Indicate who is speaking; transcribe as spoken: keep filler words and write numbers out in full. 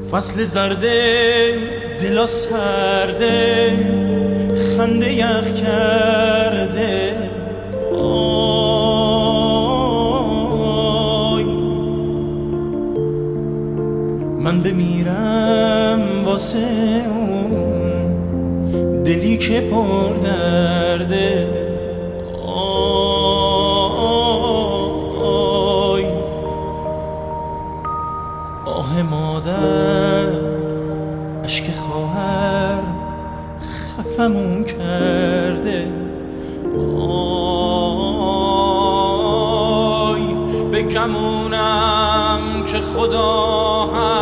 Speaker 1: فصل زرده دلا سرده خنده یخ کرده آی من بمیرم واسه اون دلی که پر درده آی آه مادر اشک خواهر خفمون کرده آی بگمونم که خدا هم